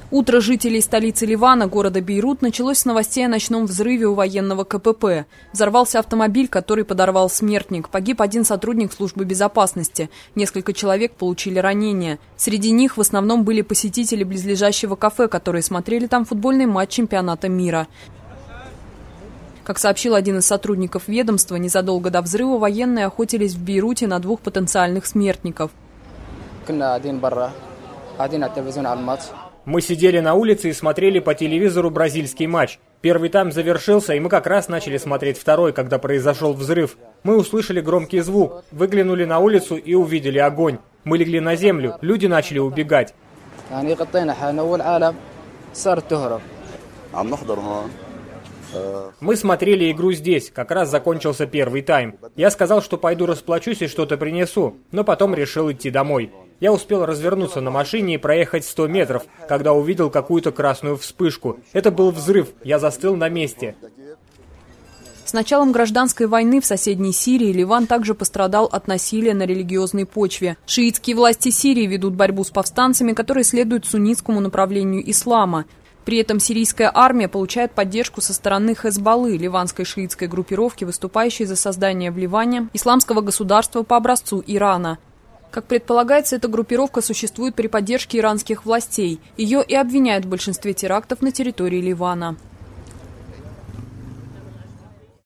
Утро жителей столицы Ливана, города Бейрут, началось с новостей о ночном взрыве у военного КПП. Взорвался автомобиль, который подорвал смертник. Погиб один сотрудник службы безопасности. Несколько человек получили ранения. Среди них в основном были посетители близлежащего кафе, которые смотрели там футбольный матч чемпионата мира. Как сообщил один из сотрудников ведомства, незадолго до взрыва военные охотились в Бейруте на 2 потенциальных смертников. Мы сидели на улице и смотрели по телевизору бразильский матч. Первый тайм завершился, и мы как раз начали смотреть второй, когда произошел взрыв. Мы услышали громкий звук, выглянули на улицу и увидели огонь. Мы легли на землю, люди начали убегать. Мы смотрели игру здесь, как раз закончился первый тайм. Я сказал, что пойду расплачусь и что-то принесу, но потом решил идти домой. Я успел развернуться на машине и проехать 100 метров, когда увидел какую-то красную вспышку. Это был взрыв, я застыл на месте. С началом гражданской войны в соседней Сирии Ливан также пострадал от насилия на религиозной почве. Шиитские власти Сирии ведут борьбу с повстанцами, которые следуют суннитскому направлению ислама. При этом сирийская армия получает поддержку со стороны Хезболлы, ливанской шиитской группировки, выступающей за создание в Ливане исламского государства по образцу Ирана. Как предполагается, эта группировка существует при поддержке иранских властей. Ее и обвиняют в большинстве терактов на территории Ливана.